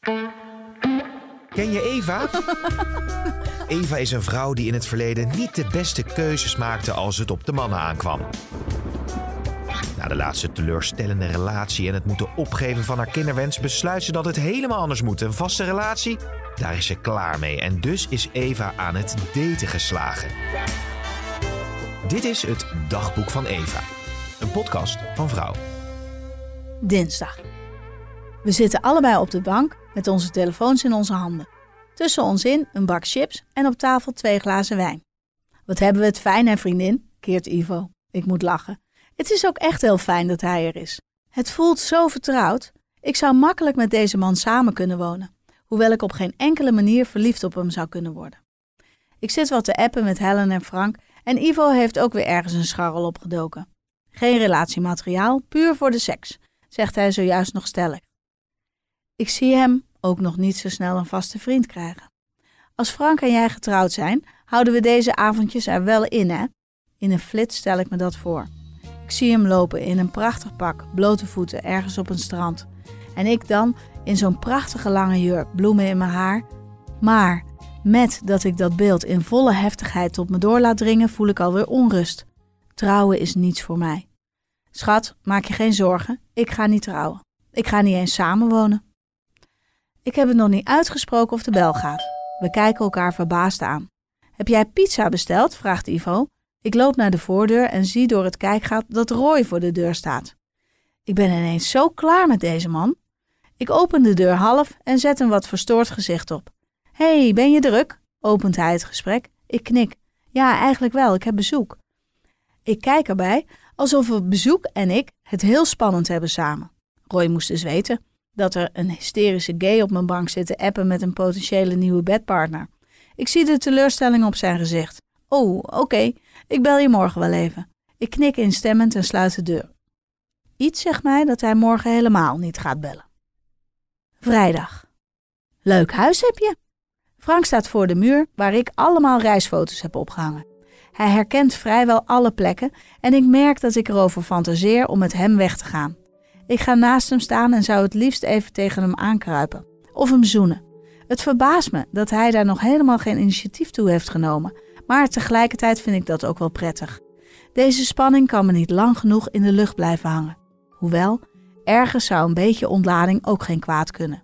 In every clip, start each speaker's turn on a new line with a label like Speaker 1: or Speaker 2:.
Speaker 1: Ken je Eva? Eva is een vrouw die in het verleden niet de beste keuzes maakte als het op de mannen aankwam. Na de laatste teleurstellende relatie en het moeten opgeven van haar kinderwens besluit ze dat het helemaal anders moet. Een vaste relatie? Daar is ze klaar mee en dus is Eva aan het daten geslagen. Dit is het Dagboek van Eva. Een podcast van Vrouw.
Speaker 2: Dinsdag. We zitten allebei op de bank met onze telefoons in onze handen. Tussen ons in een bak chips en op tafel 2 glazen wijn. Wat hebben we het fijn, hè vriendin? Keert Ivo. Ik moet lachen. Het is ook echt heel fijn dat hij er is. Het voelt zo vertrouwd. Ik zou makkelijk met deze man samen kunnen wonen. Hoewel ik op geen enkele manier verliefd op hem zou kunnen worden. Ik zit wat te appen met Helen en Frank en Ivo heeft ook weer ergens een scharrel opgedoken. Geen relatiemateriaal, puur voor de seks, zegt hij zojuist nog stellig. Ik zie hem ook nog niet zo snel een vaste vriend krijgen. Als Frank en jij getrouwd zijn, houden we deze avondjes er wel in, hè? In een flits stel ik me dat voor. Ik zie hem lopen in een prachtig pak, blote voeten, ergens op een strand. En ik dan in zo'n prachtige lange jurk, bloemen in mijn haar. Maar met dat ik dat beeld in volle heftigheid tot me door laat dringen, voel ik alweer onrust. Trouwen is niets voor mij. Schat, maak je geen zorgen, ik ga niet trouwen. Ik ga niet eens samenwonen. Ik heb het nog niet uitgesproken of de bel gaat. We kijken elkaar verbaasd aan. Heb jij pizza besteld? Vraagt Ivo. Ik loop naar de voordeur en zie door het kijkgat dat Roy voor de deur staat. Ik ben ineens zo klaar met deze man. Ik open de deur half en zet een wat verstoord gezicht op. Hey, ben je druk? Opent hij het gesprek. Ik knik. Ja, eigenlijk wel, ik heb bezoek. Ik kijk erbij alsof we bezoek en ik het heel spannend hebben samen. Roy moest dus weten dat er een hysterische gay op mijn bank zit te appen met een potentiële nieuwe bedpartner. Ik zie de teleurstelling op zijn gezicht. Oh, oké, ik bel je morgen wel even. Ik knik instemmend en sluit de deur. Iets zegt mij dat hij morgen helemaal niet gaat bellen. Vrijdag. Leuk huis heb je. Frank staat voor de muur waar ik allemaal reisfoto's heb opgehangen. Hij herkent vrijwel alle plekken en ik merk dat ik erover fantaseer om met hem weg te gaan. Ik ga naast hem staan en zou het liefst even tegen hem aankruipen. Of hem zoenen. Het verbaast me dat hij daar nog helemaal geen initiatief toe heeft genomen. Maar tegelijkertijd vind ik dat ook wel prettig. Deze spanning kan me niet lang genoeg in de lucht blijven hangen. Hoewel, ergens zou een beetje ontlading ook geen kwaad kunnen.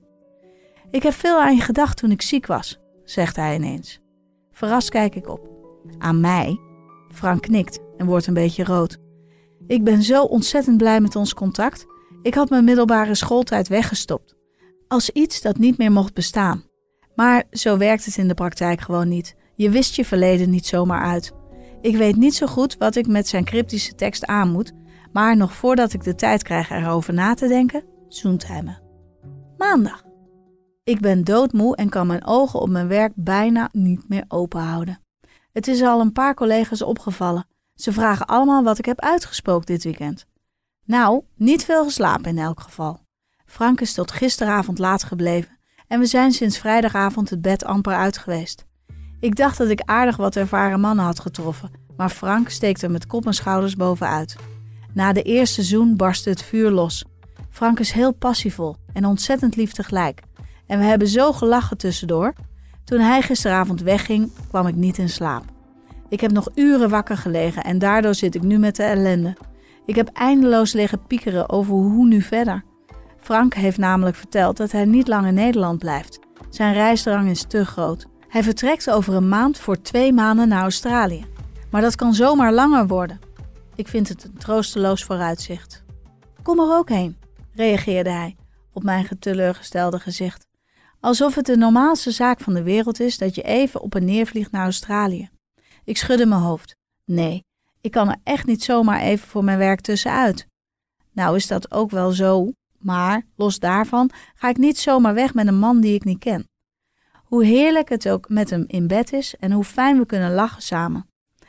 Speaker 2: Ik heb veel aan je gedacht toen ik ziek was, zegt hij ineens. Verrast kijk ik op. Aan mij? Frank knikt en wordt een beetje rood. Ik ben zo ontzettend blij met ons contact. Ik had mijn middelbare schooltijd weggestopt. Als iets dat niet meer mocht bestaan. Maar zo werkt het in de praktijk gewoon niet. Je wist je verleden niet zomaar uit. Ik weet niet zo goed wat ik met zijn cryptische tekst aan moet. Maar nog voordat ik de tijd krijg erover na te denken, zoent hij me. Maandag. Ik ben doodmoe en kan mijn ogen op mijn werk bijna niet meer open houden. Het is al een paar collega's opgevallen. Ze vragen allemaal wat ik heb uitgespookt dit weekend. Nou, niet veel geslapen in elk geval. Frank is tot gisteravond laat gebleven en we zijn sinds vrijdagavond het bed amper uit geweest. Ik dacht dat ik aardig wat ervaren mannen had getroffen, maar Frank steekt er met kop en schouders bovenuit. Na de eerste zoen barstte het vuur los. Frank is heel passievol en ontzettend lief tegelijk. En we hebben zo gelachen tussendoor. Toen hij gisteravond wegging, kwam ik niet in slaap. Ik heb nog uren wakker gelegen en daardoor zit ik nu met de ellende. Ik heb eindeloos liggen piekeren over hoe nu verder. Frank heeft namelijk verteld dat hij niet lang in Nederland blijft. Zijn reisdrang is te groot. Hij vertrekt over een maand voor 2 maanden naar Australië. Maar dat kan zomaar langer worden. Ik vind het een troosteloos vooruitzicht. Kom er ook heen, reageerde hij op mijn teleurgestelde gezicht. Alsof het de normaalste zaak van de wereld is dat je even op en neer vliegt naar Australië. Ik schudde mijn hoofd. Nee, ik kan er echt niet zomaar even voor mijn werk tussenuit. Nou is dat ook wel zo, maar los daarvan ga ik niet zomaar weg met een man die ik niet ken. Hoe heerlijk het ook met hem in bed is en hoe fijn we kunnen lachen samen.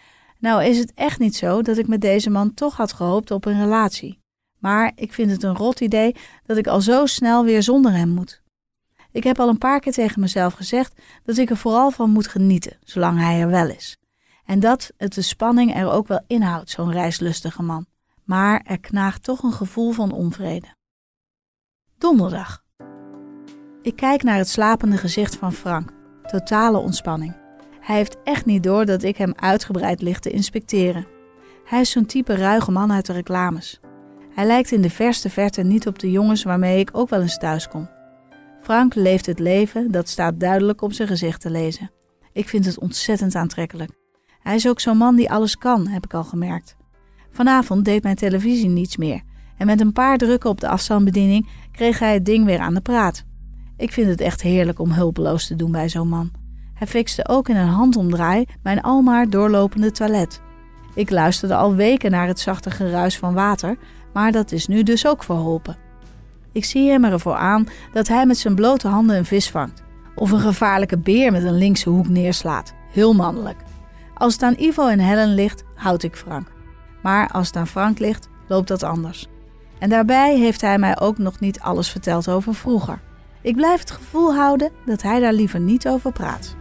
Speaker 2: Nou is het echt niet zo dat ik met deze man toch had gehoopt op een relatie. Maar ik vind het een rot idee dat ik al zo snel weer zonder hem moet. Ik heb al een paar keer tegen mezelf gezegd dat ik er vooral van moet genieten, zolang hij er wel is. En dat het de spanning er ook wel inhoudt, zo'n reislustige man. Maar er knaagt toch een gevoel van onvrede. Donderdag. Ik kijk naar het slapende gezicht van Frank. Totale ontspanning. Hij heeft echt niet door dat ik hem uitgebreid ligt te inspecteren. Hij is zo'n type ruige man uit de reclames. Hij lijkt in de verste verte niet op de jongens waarmee ik ook wel eens thuis kom. Frank leeft het leven, dat staat duidelijk op zijn gezicht te lezen. Ik vind het ontzettend aantrekkelijk. Hij is ook zo'n man die alles kan, heb ik al gemerkt. Vanavond deed mijn televisie niets meer en met een paar drukken op de afstandsbediening kreeg hij het ding weer aan de praat. Ik vind het echt heerlijk om hulpeloos te doen bij zo'n man. Hij fixte ook in een handomdraai mijn almaar doorlopende toilet. Ik luisterde al weken naar het zachte geruis van water, maar dat is nu dus ook verholpen. Ik zie hem ervoor aan dat hij met zijn blote handen een vis vangt. Of een gevaarlijke beer met een linkse hoek neerslaat. Heel mannelijk. Als het aan Ivo en Helen ligt, houd ik Frank. Maar als het aan Frank ligt, loopt dat anders. En daarbij heeft hij mij ook nog niet alles verteld over vroeger. Ik blijf het gevoel houden dat hij daar liever niet over praat.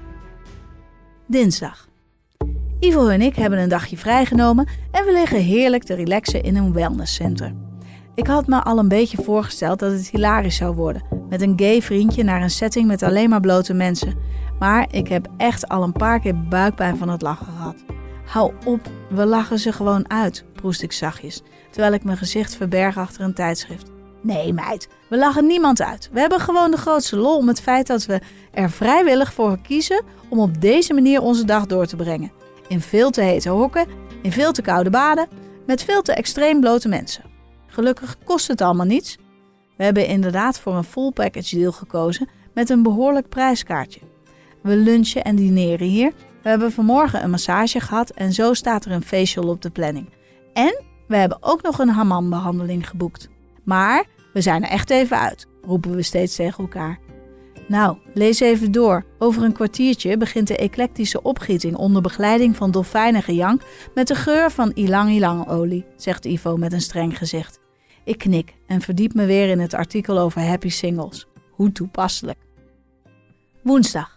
Speaker 2: Dinsdag. Ivo en ik hebben een dagje vrijgenomen en we liggen heerlijk te relaxen in een wellnesscenter. Ik had me al een beetje voorgesteld dat het hilarisch zou worden, met een gay vriendje naar een setting met alleen maar blote mensen. Maar ik heb echt al een paar keer buikpijn van het lachen gehad. Hou op, we lachen ze gewoon uit, proest ik zachtjes, terwijl ik mijn gezicht verberg achter een tijdschrift. Nee meid, we lachen niemand uit. We hebben gewoon de grootste lol om het feit dat we er vrijwillig voor kiezen om op deze manier onze dag door te brengen. In veel te hete hokken, in veel te koude baden, met veel te extreem blote mensen. Gelukkig kost het allemaal niets. We hebben inderdaad voor een full package deal gekozen met een behoorlijk prijskaartje. We lunchen en dineren hier. We hebben vanmorgen een massage gehad en zo staat er een facial op de planning. En we hebben ook nog een hammambehandeling geboekt. Maar we zijn er echt even uit, roepen we steeds tegen elkaar. Nou, lees even door. Over een kwartiertje begint de eclectische opgieting onder begeleiding van dolfijnengejank met de geur van ylang-ylang-olie, zegt Ivo met een streng gezicht. Ik knik en verdiep me weer in het artikel over happy singles. Hoe toepasselijk. Woensdag.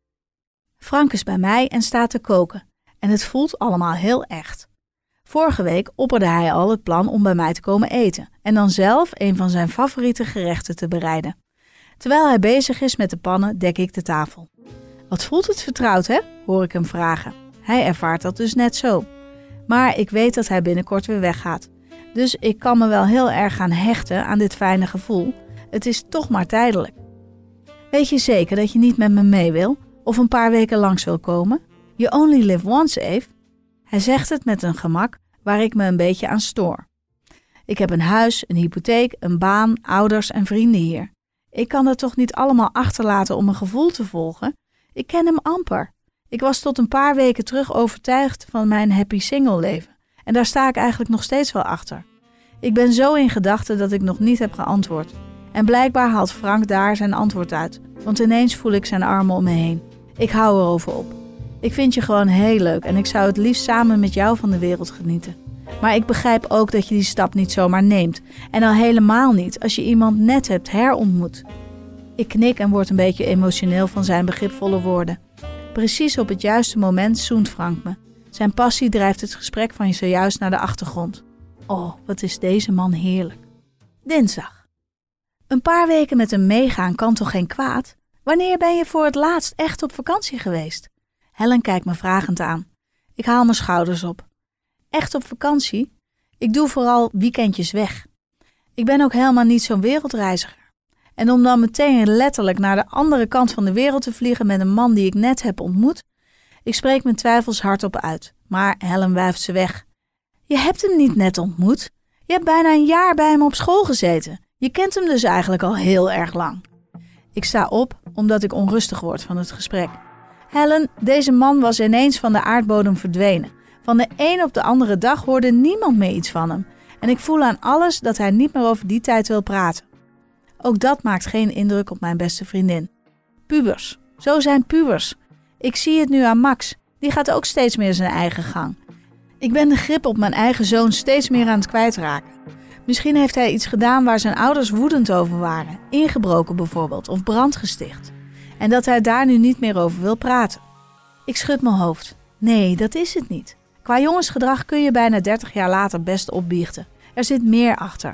Speaker 2: Frank is bij mij en staat te koken. En het voelt allemaal heel echt. Vorige week opperde hij al het plan om bij mij te komen eten en dan zelf een van zijn favoriete gerechten te bereiden. Terwijl hij bezig is met de pannen, dek ik de tafel. Wat voelt het vertrouwd, hè? Hoor ik hem vragen. Hij ervaart dat dus net zo. Maar ik weet dat hij binnenkort weer weggaat. Dus ik kan me wel heel erg gaan hechten aan dit fijne gevoel. Het is toch maar tijdelijk. Weet je zeker dat je niet met me mee wil? Of een paar weken langs wil komen? You only live once, Eve. Hij zegt het met een gemak waar ik me een beetje aan stoor. Ik heb een huis, een hypotheek, een baan, ouders en vrienden hier. Ik kan dat toch niet allemaal achterlaten om een gevoel te volgen? Ik ken hem amper. Ik was tot een paar weken terug overtuigd van mijn happy single leven. En daar sta ik eigenlijk nog steeds wel achter. Ik ben zo in gedachten dat ik nog niet heb geantwoord. En blijkbaar haalt Frank daar zijn antwoord uit. Want ineens voel ik zijn armen om me heen. Ik hou erover op. Ik vind je gewoon heel leuk en ik zou het liefst samen met jou van de wereld genieten. Maar ik begrijp ook dat je die stap niet zomaar neemt. En al helemaal niet als je iemand net hebt herontmoet. Ik knik en word een beetje emotioneel van zijn begripvolle woorden. Precies op het juiste moment zoent Frank me. Zijn passie drijft het gesprek van zojuist naar de achtergrond. Oh, wat is deze man heerlijk. Dinsdag. Een paar weken met hem meegaan kan toch geen kwaad? Wanneer ben je voor het laatst echt op vakantie geweest? Helen kijkt me vragend aan. Ik haal mijn schouders op. Echt op vakantie? Ik doe vooral weekendjes weg. Ik ben ook helemaal niet zo'n wereldreiziger. En om dan meteen letterlijk naar de andere kant van de wereld te vliegen met een man die ik net heb ontmoet? Ik spreek mijn twijfels hardop uit, maar Helen wuift ze weg. Je hebt hem niet net ontmoet. Je hebt bijna een jaar bij hem op school gezeten. Je kent hem dus eigenlijk al heel erg lang. Ik sta op omdat ik onrustig word van het gesprek. Helen, deze man was ineens van de aardbodem verdwenen. Van de een op de andere dag hoorde niemand meer iets van hem. En ik voel aan alles dat hij niet meer over die tijd wil praten. Ook dat maakt geen indruk op mijn beste vriendin. Pubers. Zo zijn pubers. Ik zie het nu aan Max. Die gaat ook steeds meer zijn eigen gang. Ik ben de grip op mijn eigen zoon steeds meer aan het kwijtraken. Misschien heeft hij iets gedaan waar zijn ouders woedend over waren. Ingebroken bijvoorbeeld, of brand gesticht. En dat hij daar nu niet meer over wil praten. Ik schud mijn hoofd. Nee, dat is het niet. Qua jongensgedrag kun je bijna 30 jaar later best opbiechten. Er zit meer achter.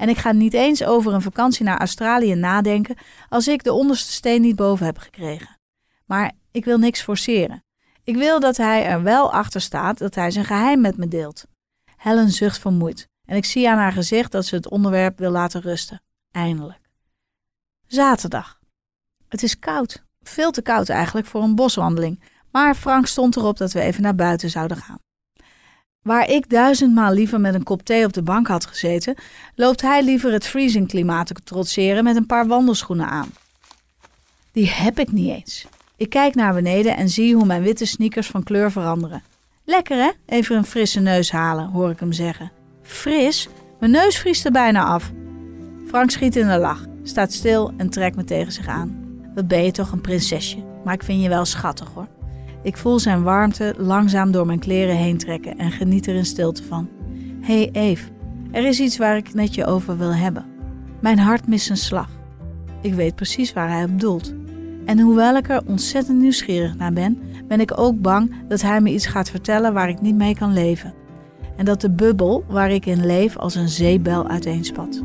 Speaker 2: En ik ga niet eens over een vakantie naar Australië nadenken als ik de onderste steen niet boven heb gekregen. Maar ik wil niks forceren. Ik wil dat hij er wel achter staat dat hij zijn geheim met me deelt. Helen zucht vermoeid en ik zie aan haar gezicht dat ze het onderwerp wil laten rusten. Eindelijk. Zaterdag. Het is koud. Veel te koud eigenlijk voor een boswandeling. Maar Frank stond erop dat we even naar buiten zouden gaan. Waar ik 1000 maal liever met een kop thee op de bank had gezeten, loopt hij liever het vriezingklimaat te trotseren met een paar wandelschoenen aan. Die heb ik niet eens. Ik kijk naar beneden en zie hoe mijn witte sneakers van kleur veranderen. Lekker hè? Even een frisse neus halen, hoor ik hem zeggen. Fris? Mijn neus vriest er bijna af. Frank schiet in de lach, staat stil en trekt me tegen zich aan. Wat ben je toch een prinsesje, maar ik vind je wel schattig hoor. Ik voel zijn warmte langzaam door mijn kleren heen trekken en geniet er in stilte van. Hé Eve, er is iets waar ik het met je over wil hebben. Mijn hart mist een slag. Ik weet precies waar hij op doelt. En hoewel ik er ontzettend nieuwsgierig naar ben ik ook bang dat hij me iets gaat vertellen waar ik niet mee kan leven. En dat de bubbel waar ik in leef als een zeebel uiteenspat.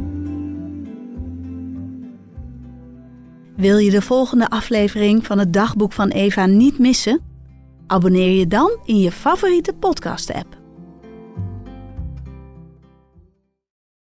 Speaker 2: Wil je de volgende aflevering van het Dagboek van Eva niet missen? Abonneer je dan in je favoriete podcast-app.